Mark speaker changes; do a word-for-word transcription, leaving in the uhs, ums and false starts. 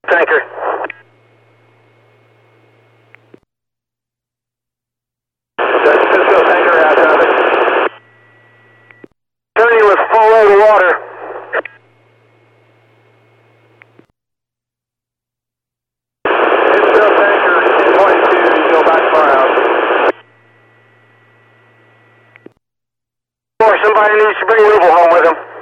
Speaker 1: Tanker.
Speaker 2: San Francisco tanker out traffic.
Speaker 1: thirty with full load of water.
Speaker 2: Infill tanker, ten twenty-two, you go back to firehouse.
Speaker 1: Or somebody needs to bring Ruble home with him.